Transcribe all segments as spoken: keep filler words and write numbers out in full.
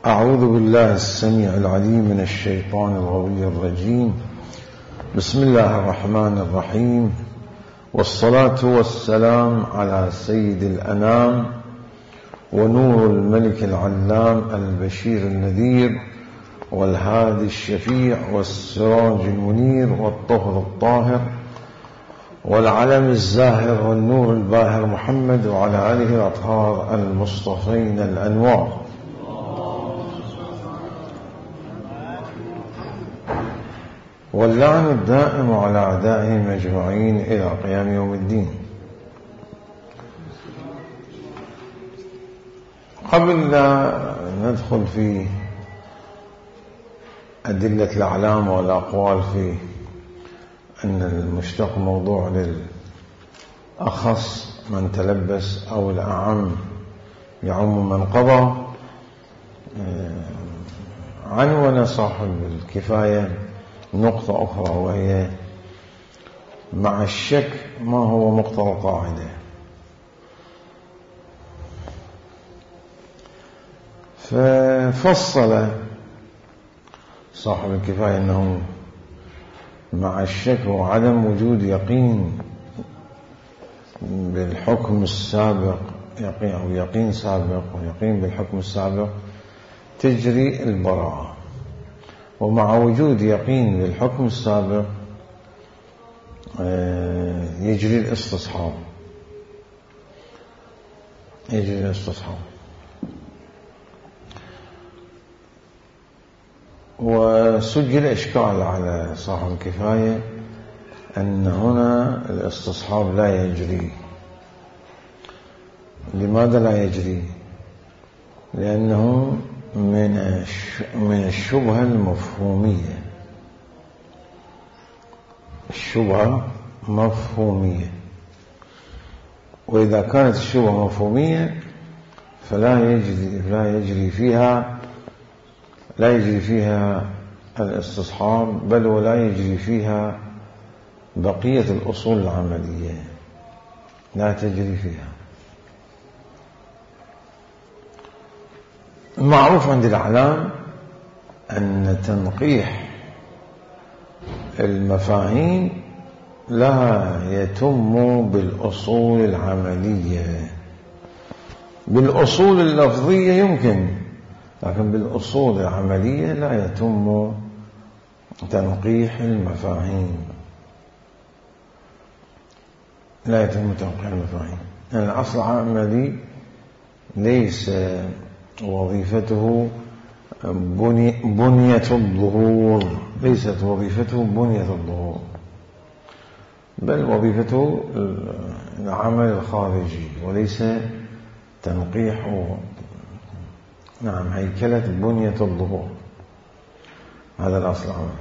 أعوذ بالله السميع العليم من الشيطان الغوي الرجيم. بسم الله الرحمن الرحيم، والصلاة والسلام على سيد الأنام ونور الملك العلام البشير النذير والهادي الشفيع والسراج المنير والطهر الطاهر والعلم الزاهر والنور الباهر محمد وعلى آله الأطهار المصطفين الأنوار. واللعن الدائم على أعدائهم أجمعين إلى قيام يوم الدين. قبل لا ندخل في أدلة الأعلام والأقوال في أن المشتق موضوع للأخص من تلبس أو الأعم يعم من قضى، عنوان صاحب الكفاية نقطة أخرى، وهي مع الشك ما هو مقتضى القاعدة. ففصل صاحب الكفاية أنه مع الشك وعدم وجود يقين بالحكم السابق، يقين أو يقين سابق ويقين بالحكم السابق تجري البراءة، ومع وجود يقين بالحكم السابق يجري الاستصحاب يجري الاستصحاب وسجل إشكال على صاحب الكفاية أن هنا الاستصحاب لا يجري. لماذا لا يجري؟ لأنه من من الشبهة المفهومية. الشبهة مفهومية، وإذا كانت الشبهة مفهومية فلا يجري لا يجري فيها لا يجري فيها الاستصحاب، بل ولا يجري فيها بقية الأصول العملية، لا تجري فيها. المعروف عند الأعلام أن تنقيح المفاهيم لا يتم بالأصول العملية. بالأصول اللفظية يمكن، لكن بالأصول العملية لا يتم تنقيح المفاهيم لا يتم تنقيح المفاهيم يعني الأصل العملي ليس وظيفته بني بنية الظهور، ليست وظيفته بنية الظهور، بل وظيفته العمل الخارجي، وليس تنقيح نعم هيكلة بنية الظهور. هذا الأصل العملي.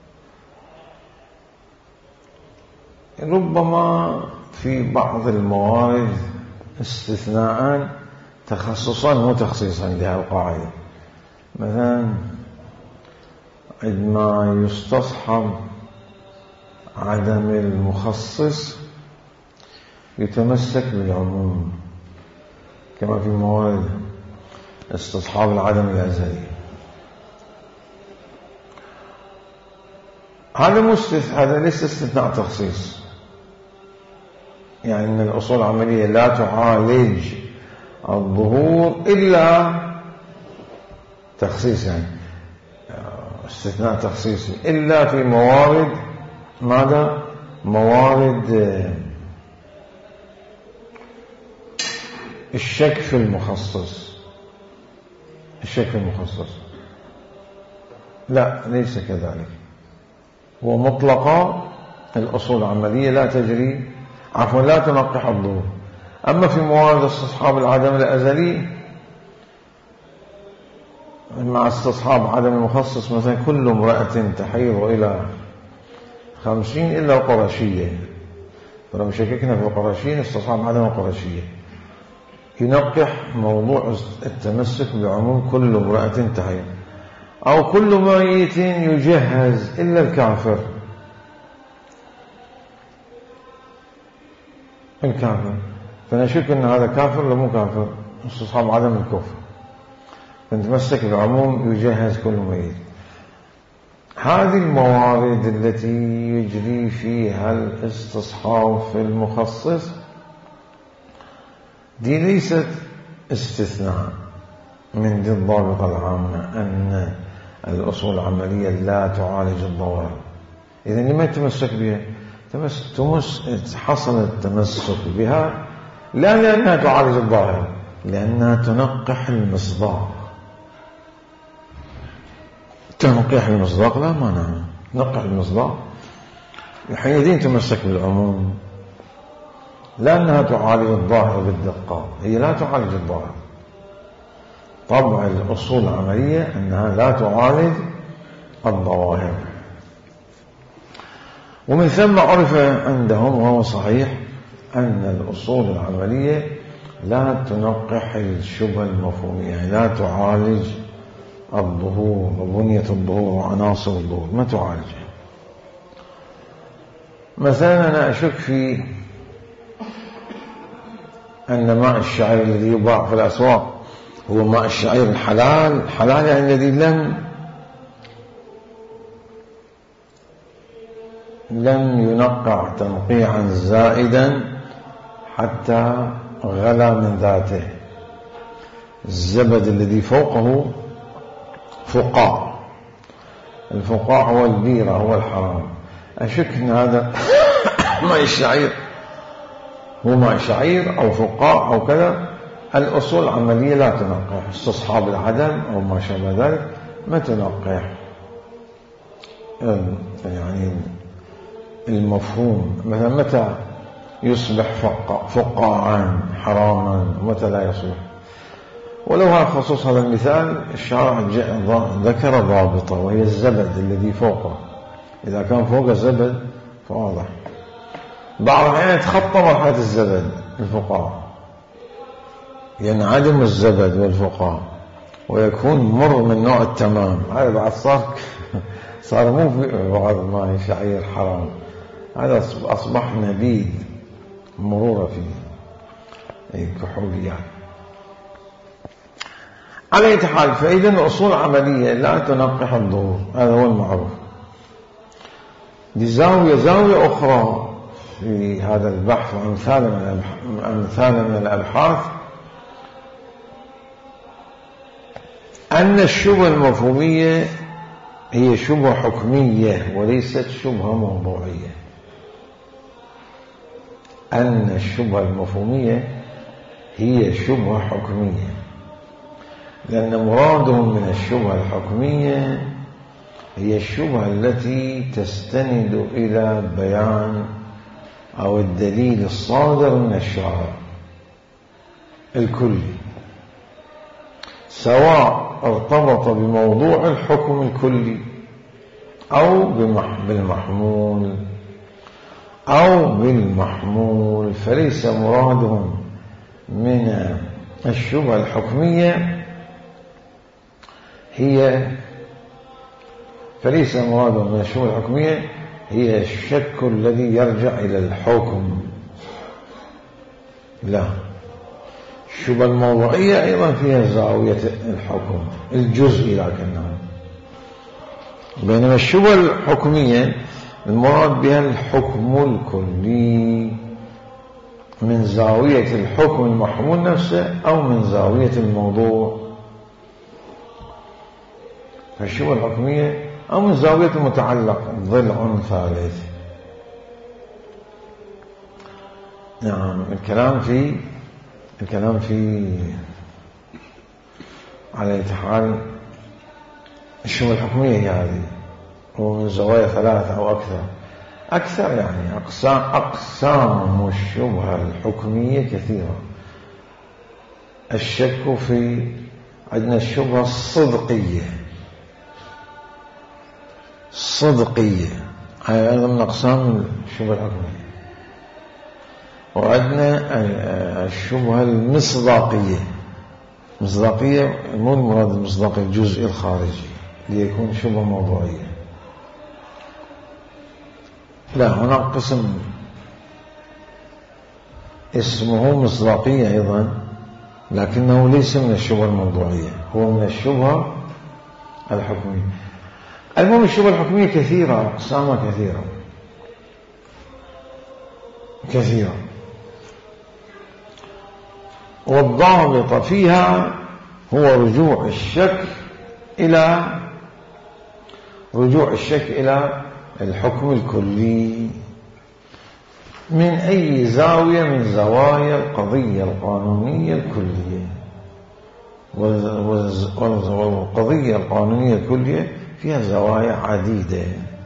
ربما في بعض الموارد استثناء تخصصا وتخصيصا لها القاعدة. مثلا عندما يستصحب عدم المخصص يتمسك بالعموم، كما في موارد استصحاب العدم الأزلي. هذا مستث هذا ليس استثناء تخصيص، يعني أن الأصول العملية لا تعالج الظهور إلا تخصيص، يعني استثناء تخصيصي، إلا في موارد ماذا؟ موارد الشك في المخصص. الشك في المخصص لا، ليس كذلك. ومطلقا الأصول العملية لا تجري عفوا لا تنقح الظهور. أما في موارد استصحاب العدم الأزلي مع استصحاب عدم المخصص، مثلا كل امرأة تحيض إلى خمسين إلا القرشية، فلو شككنا في القرشين استصحاب عدم القرشية، ينقح موضوع التمسك بعموم كل امرأة تحيض، أو كل ميت يجهز إلا الكافر. الكافر فنشك أن هذا كافر ولا مو كافر، استصحاب عدم الكفر. نتمسك بالعموم يجهز كل ميت. هذه الموارد التي يجري فيها الاستصحاب في المخصص دي ليست استثناء من دي الضابطة العامة أن الأصول العملية لا تعالج الظواهر. إذن لما تمسك بها؟ تمس تمس حصل التمسك بها لا لأنها تعالج الظاهر، لأنها تنقح المصداق. تنقيح المصداق لا مانع، نقح المصداق حينئذ تمسك بالعموم، لأنها تعالج الظاهر بالدقة، هي لا تعالج الظاهر. طبع الأصول العملية أنها لا تعالج الظواهر. ومن ثم عرف عندهم وهو صحيح أن الأصول العملية لا تنقح الشبه المفهومية، يعني لا تعالج الظهور وبنية الظهور وعناصر الظهور، ما تعالجها. مثلا أنا أشك في أن ماء الشعير الذي يباع في الأسواق هو ماء الشعير الحلال، حلال يعني الذي لم لم ينقع تنقيعا زائدا حتى غلا من ذاته. الزبد الذي فوقه فقاع، الفقاع هو البيرة، هو الحرام. أشك أن هذا ماء الشعير هو ماء شعير أو فقاع أو كذا. الأصول العملية لا تنقح، استصحاب العدم أو ما شابه ذلك ما تنقح يعني المفهوم. مثلا متى يصبح فقاعا حراما ومتى لا يصبح. ولو هذا خصوص هذا المثال الشارع ذكر ضابطة وهي الزبد الذي فوقه. إذا كان فوق الزبد فواضح. بعض الأحيان يتخطى مرحلة الزبد الفقاع، ينعدم يعني الزبد والفقاع ويكون مر من نوع التمام. هذا بعد صار صار مو في بعض ماء شعير حرام، هذا أصبح نبيذ مرورة فيه أي كحوليات. على أي حال، فإذا الأصول العملية لا تنقح الظهور، هذا هو المعروف. دي زاوية زاوية أخرى في هذا البحث وأمثال من أمثال من الأبحاث أن الشبهة المفهومية هي شبهة حكمية وليست شبهة موضوعية. أن الشبهة المفهومية هي شبهة حكمية، لأن مرادهم من الشبهة الحكمية هي الشبهة التي تستند إلى بيان أو الدليل الصادر من الشارع الكلي، سواء ارتبط بموضوع الحكم الكلي أو بالمحمول أو بالمحمول. فليس مرادهم من الشبهة الحكمية هي فليس مرادهم من الشبهة الحكمية هي الشك الذي يرجع إلى الحكم، لا. الشبهة الموضوعية أيضا فيها زاوية الحكم الجزئي لكنها، بينما الشبهة الحكمية المراد بها الحكم الكلي من زاوية الحكم المحمول نفسه أو من زاوية الموضوع. فالشبهة الحكمية أو من زاوية المتعلق ضلع ثالث. نعم، الكلام في الكلام في على أي حال الشبهة الحكمية هي هذه، ومن زوايا ثلاثة أو أكثر أكثر يعني أقسام أقسام الشبهة الحكمية كثيرة. الشك في عندنا الشبهة الصدقية الصدقية هي أيضا من أقسام الشبهة الحكمية. وعندنا الشبهة المصداقية. مصداقية مو المراد المصداقية الجزئي الخارجي ليكون شبهة موضوعية، لا. هناك قسم اسمه مصداقية أيضا لكنه ليس من الشبهة الموضوعية، هو من الشبهة الحكمية. المهم الشبهة الحكمية كثيرة، أقسامها كثيرة كثيرة، والضابط فيها هو رجوع الشك إلى رجوع الشك إلى الحكم الكلي من أي زاوية من زوايا القضية القانونية الكلية. والقضية القانونية الكلية فيها زوايا عديدة،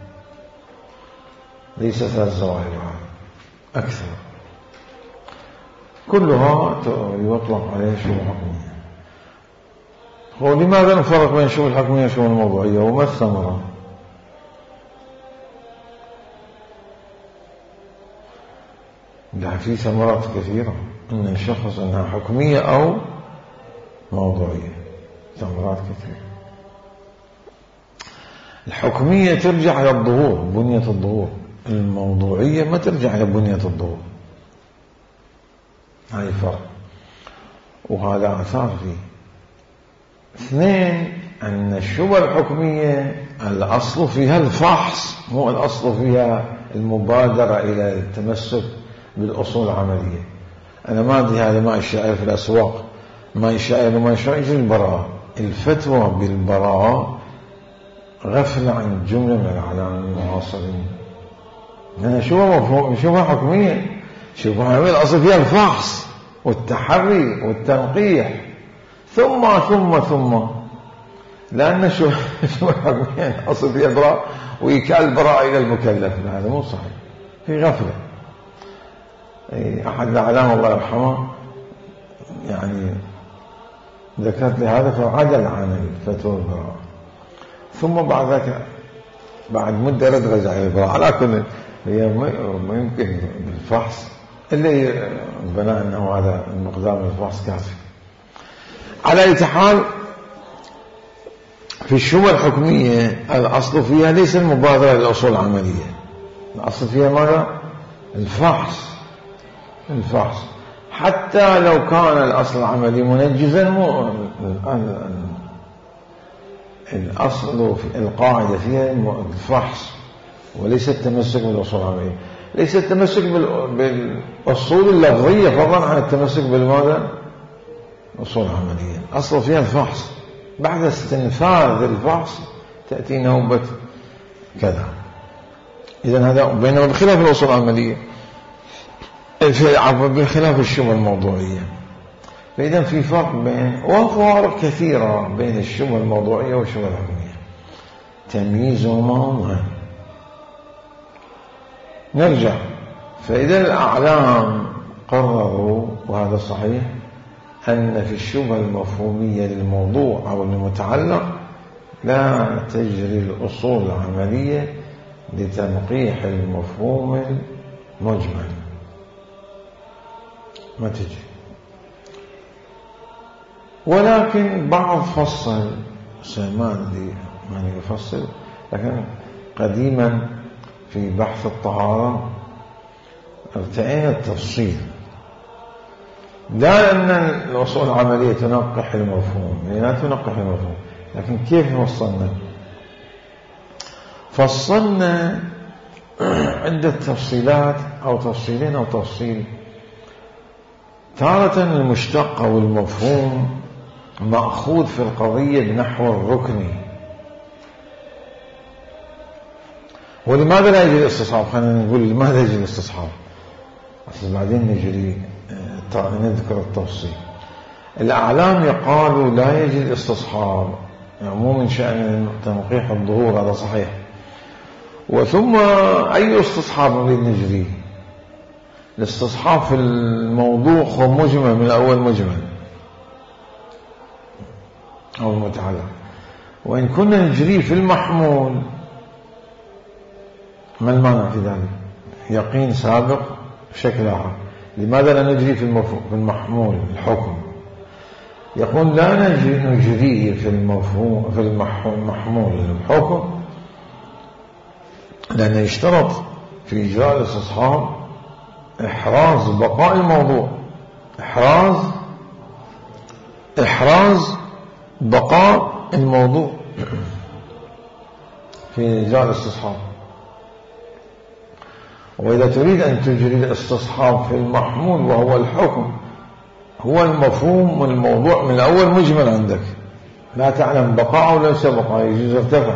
ليس ثلاث زوايا، أكثر، كلها يطلق عليها شبهة حكمية. ولماذا نفرق بين الشبهة الحكمية والشبهة الموضوعية؟ وما الثمرة؟ لا، في ثمرات كثيرة أن الشخص أنها حكمية أو موضوعية، ثمرات كثيرة. الحكمية ترجع إلى الظهور، بنية الظهور. الموضوعية ما ترجع إلى بنية الظهور، هاي فرق، وهذا أثار فيه. اثنين، أن الشبهة الحكمية الأصل فيها الفحص، مو الأصل فيها المبادرة إلى التمسك بالأصول العملية. أنا ما أدري هذا ما الشائع في الأسواق، ما الشائع وما الشائع يجري البراءة. الفتوى بالبراءة غفلة عن جملة من العلماء المعاصرين. لأن شبهة مفهوم، شبهة حكمية، شبهة حكمية الأصل فيها الفحص والتحري والتنقيح، ثم ثم ثم لأن شبهة حكمية الأصل فيها براءة وإيكال البراءة إلى المكلف. هذا مو صحيح، في غفلة. أحد الأعلام الله يرحمه يعني ذكرت لي هذا فعدل عن الفتوى البراءة، ثم بعد ذلك بعد مدة رد رجع إلى البراءة. على كل هي ما يمكن بالفحص اللي بناء أنه هذا المقدار من الفحص كافي. على أي حال، في الشبهة الحكمية الأصل فيها ليس المبادرة للأصول العملية، الأصل فيها ماذا؟ الفحص. الفحص حتى لو كان الأصل العملي منجزا، الأصل في القاعدة فيها الفحص وليس التمسك بالأصول العملية، ليس التمسك بالأصول اللفظية فضلا عن التمسك بالماذا؟ الأصول العملية. الأصل فيها الفحص، بعد استنفاذ الفحص تأتي نوبة كذا. إذن هذا بينما بخلاف الأصول العملية، بخلاف الشبهة الموضوعية. فإذا في فرق بين وفوارق كثيرة بين الشبهة الموضوعية والشبهة الحكمية، تمييزهما مهم. نرجع، فإذا الأعلام قرروا، وهذا صحيح، أن في الشبهة المفهومية للموضوع أو المتعلق لا تجري الأصول العملية لتنقيح المفهوم المجمل، ما تجي. ولكن بعض فصل سيمان دي من يفصل، لكن قديما في بحث الطهارة ارتئينا التفصيل، لا أن الأصول العملية تنقح المفهوم، لا تنقح المفهوم، لكن كيف فصلنا؟ فصلنا عدة تفصيلات أو تفصيلين أو تفصيل. تارة المشتق أو المفهوم مأخوذ في القضية بنحو الركن. ولماذا لا يجري الاستصحاب؟ خلينا نقول لماذا يجري الاستصحاب، أصل بعدين نجري نذكر التفصيل. الأعلام يقالوا لا يجري الاستصحاب، يعني مو من شأن تنقيح الظهور، هذا صحيح. وثم أي استصحاب نريد نجريه؟ الاستصحاب في الموضوع هو مجمل من الأول، مجمل أو المتعلق. وإن كنا نجريه في المحمول، ما المانع في ذلك؟ يقين سابق بشكل آخر. لماذا لا نجري في المحمول الحكم؟ يقول لا نجريه في المفهوم في المحمول الحكم، لأنه يشترط في إجراء الاستصحاب إحراز بقاء الموضوع، إحراز إحراز بقاء الموضوع في إجراء الاستصحاب. وإذا تريد أن تجري الاستصحاب في المحمول وهو الحكم، هو المفهوم والموضوع من الأول مجمل عندك، لا تعلم بقاء ولا ليس بقاء، يجوز ارتفع.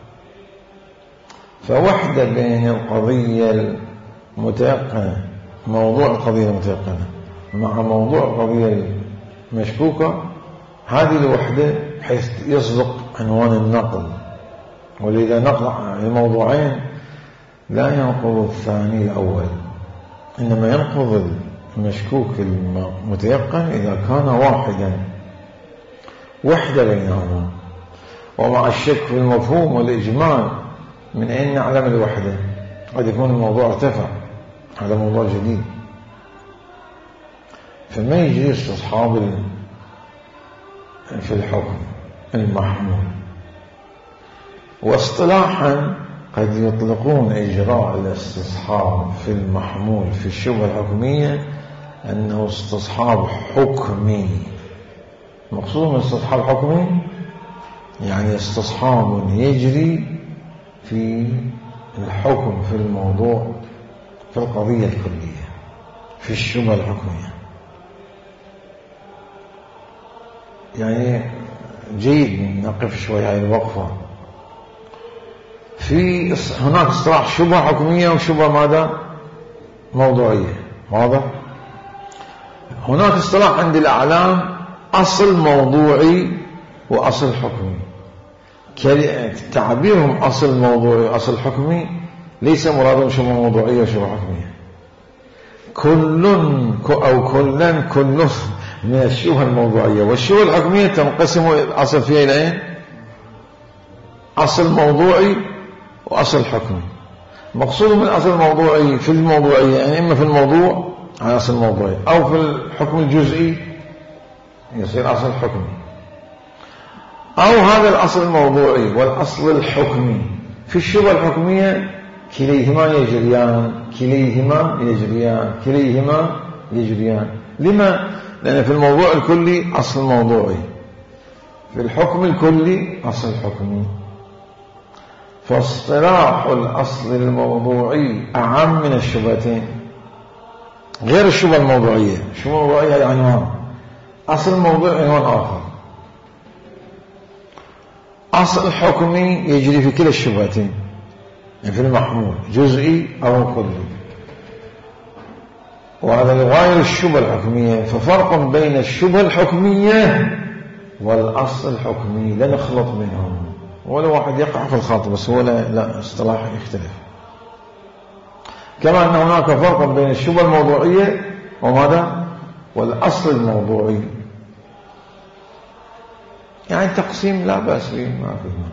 فوحدة بين القضية المتيقنة، موضوع القضية المتيقنة مع موضوع القضية المشكوكة، هذه الوحدة بحيث يصدق عنوان النقل. ولذا نقل الموضوعين لا ينقض الثاني الأول، إنما ينقض المشكوك المتيقن إذا كان واحدا، وحدة بينهما. ومع الشك في المفهوم والإجمال من أين نعلم الوحدة؟ قد يكون الموضوع ارتفع على موضوع جديد، فما يجري استصحاب في الحكم المحمول. واصطلاحا قد يطلقون إجراء الاستصحاب في المحمول في الشبهة الحكمية أنه استصحاب حكمي. مقصود من استصحاب حكمي يعني استصحاب يجري في الحكم في الموضوع في القضية الكلية في الشبهة الحكمية. يعني جيد نقف شوي هاي الوقفة. في هناك اصطلاح شبهة حكمية وشبهة ماذا؟ موضوعية. واضح؟ هناك اصطلاح عند الأعلام أصل موضوعي وأصل حكمي. تعبيرهم أصل موضوعي وأصل حكمي ليس مرادهم شبهة موضوعية وشبهة حكمية. كل أو كلا كل من الشبهة الموضوعية والشبهة الحكمية تنقسم الأصل فيها إلى أين؟ أصل موضوعي وأصل حكمي. مقصود من الأصل الموضوعي في الموضوعية يعني إما في الموضوع على أصل موضوعي أو في الحكم الجزئي يصير أصل حكمي، أو هذا الأصل الموضوعي والأصل الحكمي في الشبهة الحكمية كليهما يجريان كليهما يجريان كليهما يجريان. لما؟ لأن في الموضوع الكلي أصل موضوعي، في الحكم الكلي أصل حكمي. فاصطلاح الأصل الموضوعي أعم من الشبهتين، غير الشبهة الموضوعية. الشبهة الموضوعية عنوان، أصل الموضوع عنوان آخر. أصل حكمي يجري في كلا الشبهتين، يعني في المحمول جزئي أو كلي، وهذا يغاير الشبهة الحكمية. ففرق بين الشبهة الحكمية والأصل الحكمي لا نخلط منهم، ولا واحد يقع في الخاطئ، بس هو لا, لا اصطلاح يختلف. كما أن هناك فرق بين الشبهة الموضوعية وماذا؟ والأصل الموضوعي. يعني تقسيم لا بأس به، ما فيه.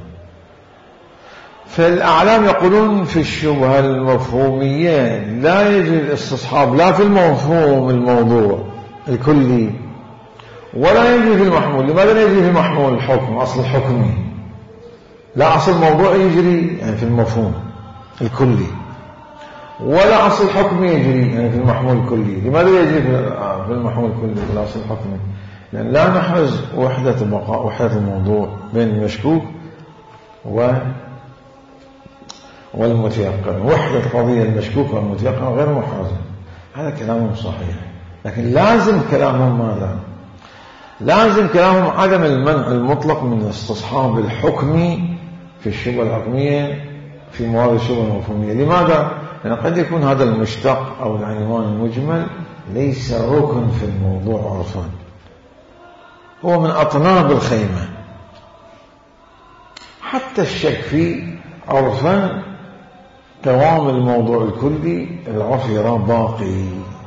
فالأعلام يقولون في الشبهة المفهومية لا يجري الاستصحاب لا في المفهوم الموضوع الكلي ولا يجري في المحمول. لماذا لا يجري في المحمول؟ الحكم أصل حكمي، لا أصل موضوع يجري يعني في المفهوم الكلي، ولا أصل حكمي يجري يعني في المحمول الكلي. لماذا يجري في المحمول الكلي في الأصل الحكمي؟ لأن لا نحرز وحدة بقاء وحدة الموضوع بين المشكوك و والمتيقن. وحدة القضية المشكوكة والمتيقن غير محرزة. هذا كلامهم صحيح، لكن لازم كلامهم ماذا؟ لازم كلامهم عدم المنع المطلق من استصحاب الحكمي في الشبهة الحكمية في موارد الشبهة المفهومية. لماذا؟ لأن قد يكون هذا المشتق أو العنوان المجمل ليس ركن في الموضوع عرفا، هو من أطناب الخيمة. حتى الشك فيه عرفا دوام الموضوع الكلي العرف يرى باقي،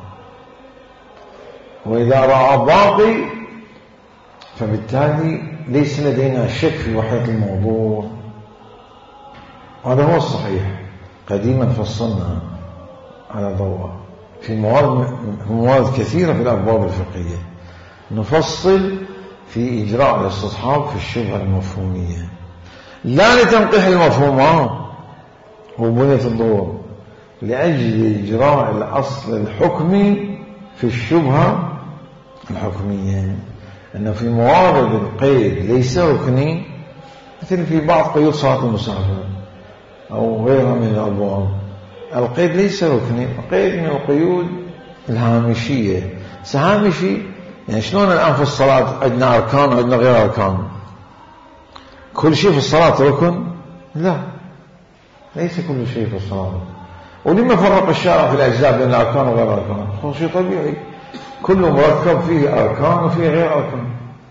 وإذا رأى باقي فبالتالي ليس لدينا شك في وحدة الموضوع. هذا هو الصحيح. قديما فصلنا على ضوء في موارد, في موارد كثيرة في الأبواب الفقهية نفصل في إجراء الاستصحاب في الشبهة المفهومية، لا لتنقيح المفهومات وبنية الضوء، لأجل إجراء الأصل الحكمي في الشبهة الحكمية. أن في موارد القيد ليس ركني، مثل في بعض قيود صلاة المسافر أو غيرها من الأبواب، القيد ليس ركني، قيد من القيود الهامشية. هامشي يعني شلون الآن في الصلاة عندنا أركان وعندنا غير أركان؟ كل شيء في الصلاة ركن؟ لا، ليس كل شيء في الصلاة. ولما فرق الشارع في الأجزاء بين الأركان وغير أركان؟ هو شيء طبيعي، كل مركب فيه أركان وفيه غير أركان.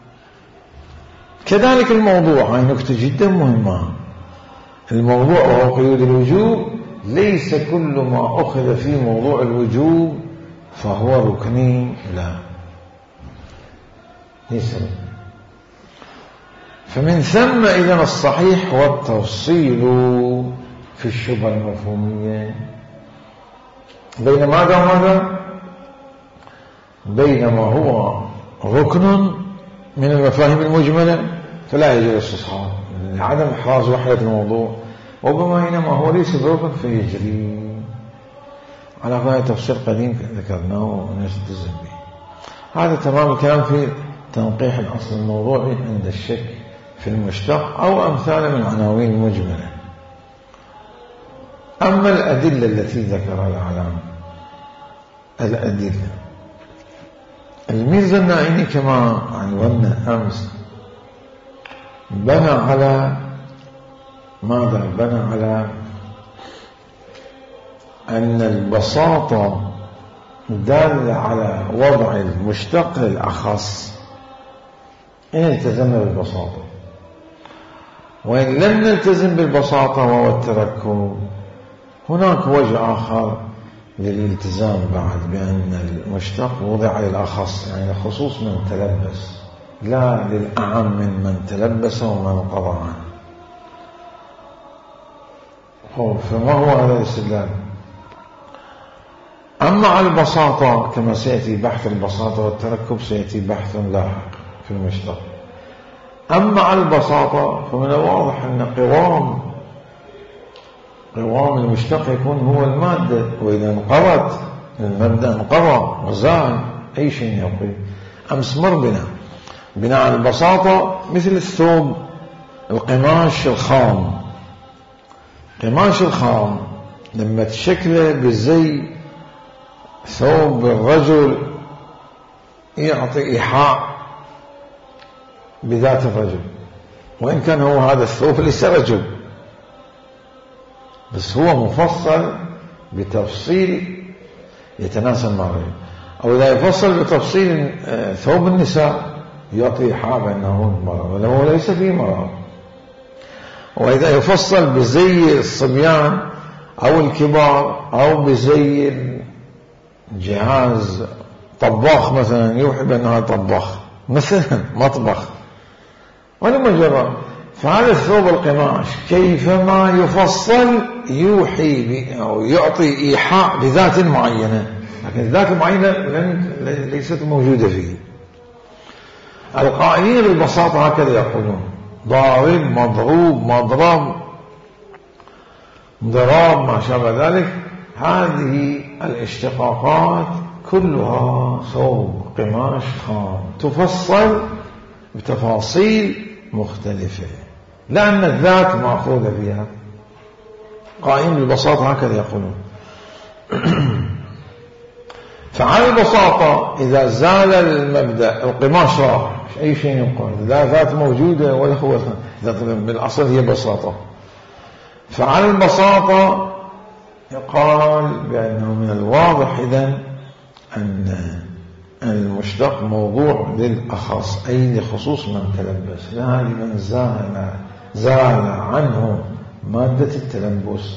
كذلك الموضوع، هاي نكتة جدا مهمة، الموضوع وهو قيود الوجوب ليس كل ما أخذ في موضوع الوجوب فهو ركني، لا ليس. فمن ثم إذن الصحيح هو التفصيل في الشبهة المفهومية بين ماذا وماذا؟ بين ما هو ركن من المفاهيم المجملة فلا يجوز الاستصحاب لعدم إحراز وحدة الموضوع، وبما إنما هو ليس بركن فيجري على هذا تفسير قديم ذكرناه ونلتزم به. هذا تمام الكلام في تنقيح الأصل الموضوعي عند الشك في المشتق أو أمثال من عناوين المجملة. أما الأدلة التي ذكرها الأعلام، الأدلة الميرزا الناعيني كما عنونا أمس بنى على ماذا؟ بنى على أن البساطة دالة على وضع المشتق الأخص إن التزمنا بالبساطة، وإن لم نلتزم بالبساطة وهو التركب هناك وجه آخر للالتزام بعد، بأن المشتق وضع للأخص يعني خصوص من تلبس، لا للأعم من من تلبس ومن قضى عنه. فما هو هذا الاستدلال؟ أما على البساطة كما سيأتي بحث البساطة والتركب سيأتي بحث لاحق في المشتق. أما على البساطة فمن الواضح أن قوام قوام المشتق يكون هو المادة، وإذا انقضت المبدأ انقضى وزال أي شيء يقول. أمس مر بنا بناء على البساطة مثل الثوب القماش الخام، قماش الخام لما تشكله بالزي ثوب الرجل يعطي إيحاء بذات الرجل، وإن كان هو هذا الثوب ليس رجل، بس هو مفصل بتفصيل يتناسب مع الرجل. أو إذا يفصل بتفصيل ثوب النساء يعطي إيحاء بأنه مرأة ولو هو ليس فيه مرأة. وإذا يفصل بزي الصبيان أو الكبار أو بزي جهاز طباخ مثلا يوحي بأنها طباخ مثلا مطبخ ولا مجرد، فهذا الثوب القماش كيفما يفصل يوحي أو يعطي إيحاء بذات معينة، لكن الذات المعينة ليست موجودة فيه. القائلين بالبساطة هكذا يقولون: ضارب، مضروب، مضرب، ضراب، ما شابه ذلك. هذه الاشتقاقات كلها ثوب قماش خام تفصل بتفاصيل مختلفة، لأن الذات مأخوذة فيها. قائم بالبساطة هكذا يقولون. فعلى البساطة إذا زال المبدأ القماش راح، أي شيء يقول لا ذات موجودة ولا هو بالأصل هي بساطة. فعلى البساطة يقال بأنه من الواضح إذن أن المشتق موضوع للأخص أي لخصوص من تلبس، لا لمن زال زال عنه مادة التلبس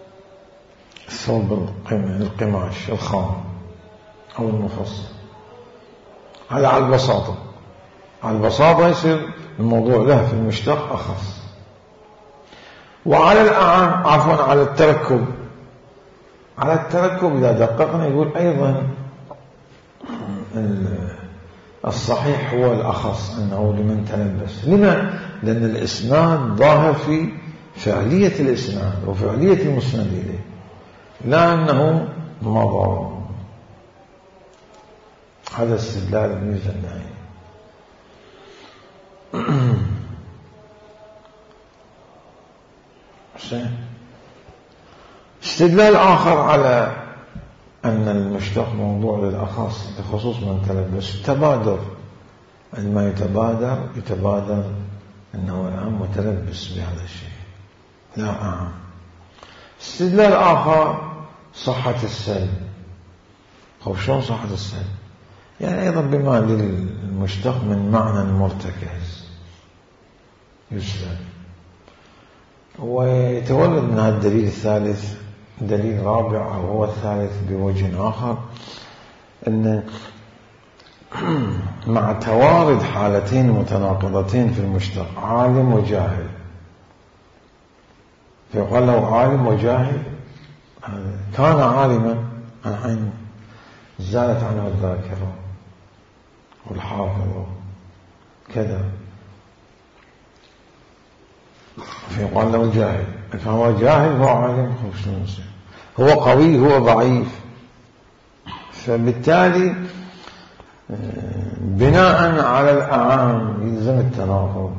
ثوب القماش الخام أو المفصل. هذا على البساطة. على البساطة يصير الموضوع له في المشتق أخص. وعلى الأعم عفوا على التركب، على التركب إذا دققنا يقول أيضا الصحيح هو الأخص أنه لمن تلبس. لما؟ لأن الإسناد ظاهر في فعلية الإسناد وفعلية المسند إليه، لا أنه مضى. هذا استدلال الميرزا الناعيني. استدلال آخر على أن المشتق موضوع للأخص بخصوص من تلبس التبادر. عندما يتبادر يتبادر أنه الآن متلبس بهذا الشيء لا أعم. استدلال آخر صحة السلب. أو شلون صحة السلب؟ يعني أيضا بما للمشتق من معنى مرتكز يسلب. ويتولد من هذا الدليل الثالث دليل رابع أو هو الثالث بوجه آخر، أن مع توارد حالتين متناقضتين في المشتق عالم وجاهل، فيقال له عالم وجاهل. كان عالما الحين زالت عنه الذاكرة والحافظة كذا، فيقال له جاهل. فهو جاهل هو عالم، هو قوي هو ضعيف. فبالتالي بناء على الأعام يلزم التناقض،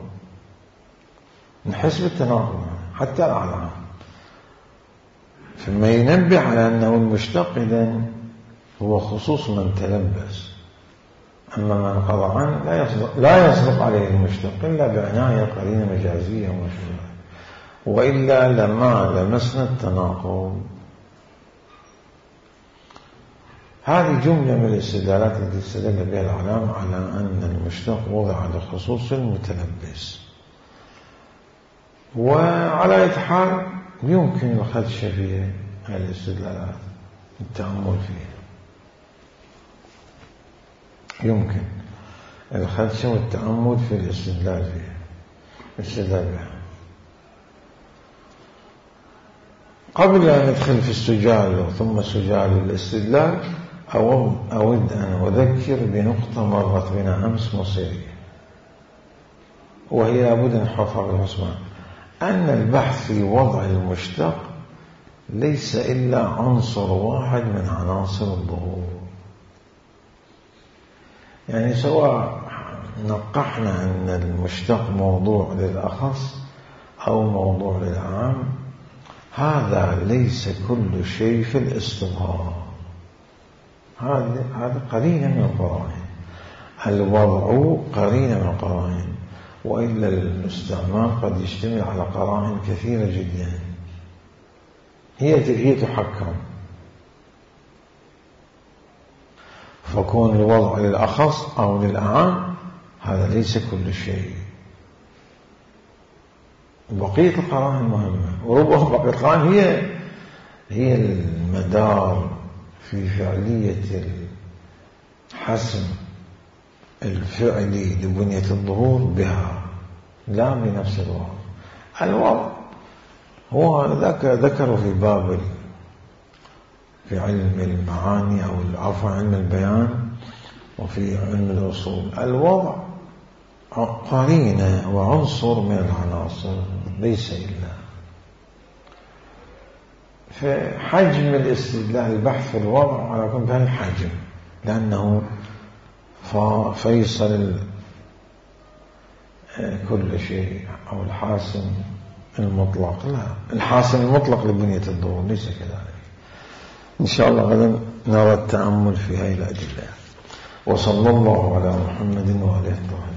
نحس بالتناقض حتى الأعلام. ثم ينبه على أنه المشتق إذن هو خصوص من تلبس، أما من قضى عنه لا يصدق, لا يصدق عليه المشتق إلا بعناية قرينة مجازية ومشروعة، وإلا لما لمسنا التناقض. هذه جملة من الاستدلالات التي استدل بها العلام على أن المشتق وضع لخصوص المتلبس. وعلى أي حال يمكن الخدش في هذه الاستدلالات التأمل فيها، يمكن الخدش والتأمل في الاستدلال فيها الاستدلال بها. قبل أن ندخل في السجال ثم سجال الاستدلال أود أن أذكر بنقطة مرت بنا أمس مصيرية، وهي لابد أن نحفظها بالحسبان، أن البحث في وضع المشتق ليس إلا عنصر واحد من عناصر الظهور. يعني سواء نقحنا أن المشتق موضوع للأخص أو موضوع للعام، هذا ليس كل شيء في الاستظهار. هذا هذا قرينة من القرائن، الوضع قرينة من القرائن، وإلا الاستعمال قد يشتمل على قرائن كثيرة جدا هي هي تحكم. فكون الوضع للأخص أو للأعام هذا ليس كل شيء. بقية القرائن مهمة، وربما بقية القرائن هي هي المدار في فعلية الحسم الفعلي لبنية الظهور بها، لا بنفس الوضع. الوضع هو ذكر في باب في علم المعاني أو عفوا علم البيان وفي علم الأصول، الوضع قرينة وعنصر من العناصر ليس إلا. فحجم الاستدلال البحث في الوضع على كل حال حجم، لأنه فيصل كل شيء أو الحاسم المطلق. لا، الحاسم المطلق لبنية الظهور ليس كذلك. إن شاء الله غدا نرى التأمل في هذه الأدلة. وصلى الله على محمد وآله الطاهرين.